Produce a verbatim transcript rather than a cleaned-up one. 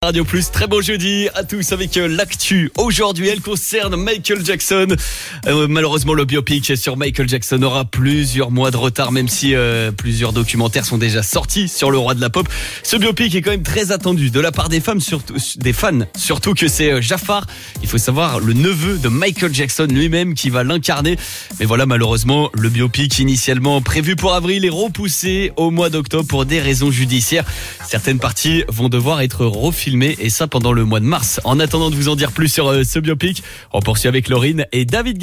Radio Plus, très beau jeudi à tous avec euh, l'actu. Aujourd'hui, elle concerne Michael Jackson. Euh, malheureusement, le biopic sur Michael Jackson aura plusieurs mois de retard, même si euh, plusieurs documentaires sont déjà sortis sur le roi de la pop. Ce biopic est quand même très attendu de la part des femmes, surtout des fans, surtout que c'est euh, Jafar. Il faut savoir le neveu de Michael Jackson lui-même qui va l'incarner. Mais voilà, malheureusement, le biopic initialement prévu pour avril est repoussé au mois d'octobre pour des raisons judiciaires. Certaines parties vont devoir être refilmées. Et ça pendant le mois de mars. En attendant de vous en dire plus sur euh, ce biopic, on poursuit avec Laurine et David.